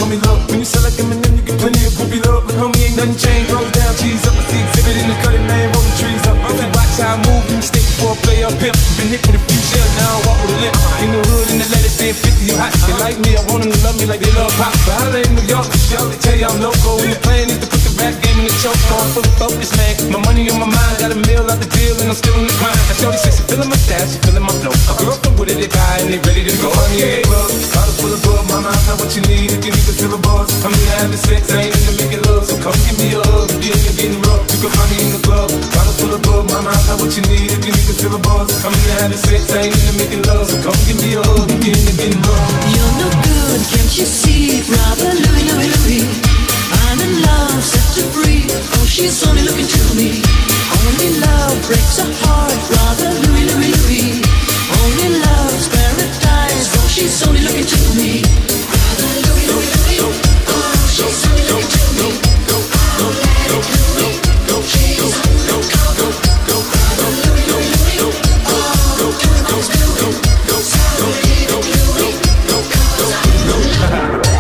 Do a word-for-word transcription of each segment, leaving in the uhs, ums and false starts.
show me love. When you sell like Eminem, you get plenty of groupie love. But homie, ain't nothing changed. Roll down, cheese up, I see exhibit in the cutting, man, rolling trees up. I watch how I move, you mistake before I play up pimp. Been hit with a few shells, now I walk with a limp. In the hood, in the letter saying fifty, you hot. They like me, I want them to love me like they love pop. But I lay in New York, y'all, they tell you I'm loco. And the plan is to put the rap game in the choke. So I'm fully focused, man. My money on my mind, got a meal out the deal, and I'm still in the grind. I shorty says she feeling my style, she feeling my flow. A girl from Wooded, they buy, and they ready to go. I'm in the club, bottle full of bug, mama, I got what you need. If you need to feel a buzz, I'm in having sex, I ain't into making love. So come give me a hug, if you're in getting rough, you can find me in the club. Bottle full of bug, mama, I got what you need. If you need to feel a buzz, I'm in having sex, I ain't into making love. So come give me a hug, if you're in getting rough. You're no good, can't you see, brother Louie, Louie, Louie? I'm in love, set to free. Oh, she's only looking to me. Only love breaks a heart, brother Louie, Louie, Louie. Only love's paradise. Oh, she's only looking to me. Brother Louie, Louie, Louie. Oh, she's only looking to me. Go, go, go, go, go, she's only looking to me. Go, go, go, Louie, Louie, Louie. Oh, go, go, go, go, go, go, go, go, go, go.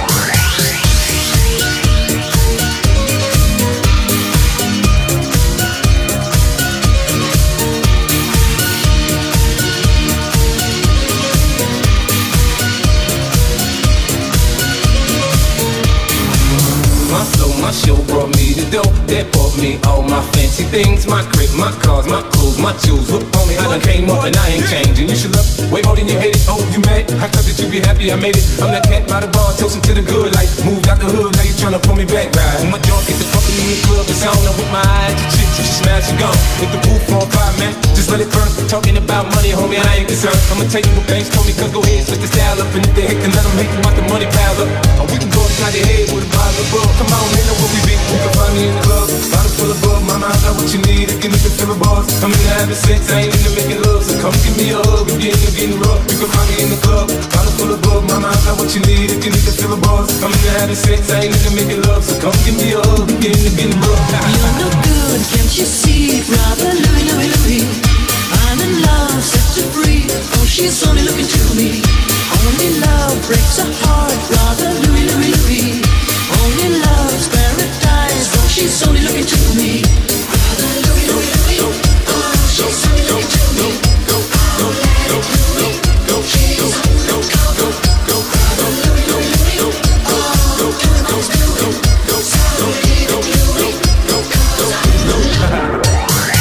My show brought me the dope that bought me all my fancy things. My crib, my cars, my clothes, my jewels. Look on me, I done came up and I ain't changing. You should love way more than you hate it. Oh, you mad? I thought that you be happy I made it. I'm that cat by the bar, toasting to the good life. Moved out the hood, now you tryna pull me back, right? When my jaw get the fucking in the club, it's on. I'm with my eyes, the chick, she smash and gone. If the roof on fire, man, just let it burn. Talking about money, homie, I ain't concerned. I'ma take you what banks told me, cause go ahead, switch the style up. And if they hate, then let them hate, watch the money pile up. Or we can go inside their head with a bottle of bug. Come on, man, know what we be. You can find me in the club, bottle full of bug. Mama, I got what you need, if you need to feel a buzz. I'm into having sex, I ain't into making love. So come give me a hug, if you're into getting rough. You can find me in the club, bottle full of bug. Mama, I got what you need, if you need to feel a buzz. I'm into having sex, I ain't into making love. So come give me a hug, if you're into getting rough. You're no good, can't you see, brother Louie, Louie, Louie? I'm in love, set to free. Oh, she's only looking to me. Only love breaks a heart, brother Louie, Louie, Louie. Only love's paradise. Oh, she's only looking to me. Brother Louie, Louie, Louie. Oh, she's only looking to me. Go, go, go, go, go, she's only looking to me. Go, go, brother Louie, Louie, Louie. Oh, go, go, go, go, go, go, go, go, go, go, go.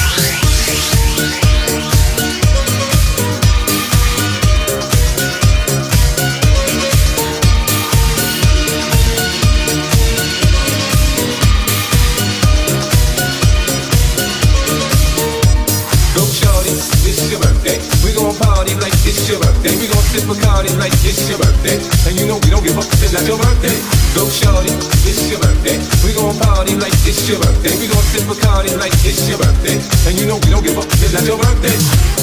Like it's your birthday, we gon' sip Bacardi like it's your birthday. And you know we don't give up, it's not your birthday. Go shorty, it's your birthday. We gon' party like it's your birthday. We gon' sip Bacardi like it's your birthday. And you know we don't give up, it's not your birthday.